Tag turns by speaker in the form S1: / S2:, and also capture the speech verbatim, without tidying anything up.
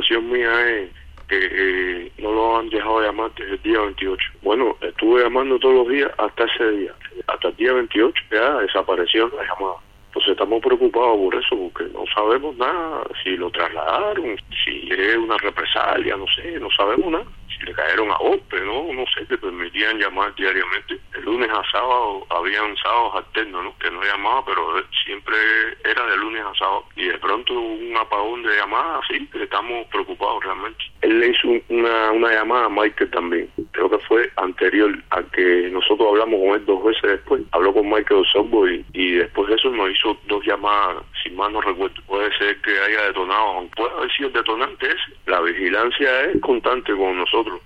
S1: versión mía es que eh, no lo han dejado llamar desde el día veintiocho. Bueno, estuve llamando todos los días hasta ese día. Hasta el día veintiocho ya desapareció la llamada. Entonces estamos preocupados por eso, porque no sabemos nada, si lo trasladaron, si es una represalia, no sé, no sabemos nada. Si le cayeron a golpe, ¿no? No sé, le permitían llamar diariamente. El lunes a sábado, habían sábados alternos, ¿no? Que no llamaba, pero siempre era de lunes a sábado. Y de pronto un apagón de llamadas, sí, que estamos preocupados realmente. Él le hizo una, una llamada a Michael también. Creo que fue anterior a que nosotros hablamos con él dos veces después. Habló con Michael Osorbo y, y después de eso nos hizo dos llamadas, si mal no recuerdo. Puede ser que haya detonado, puede haber sido el detonante ese. La vigilancia es constante con nosotros.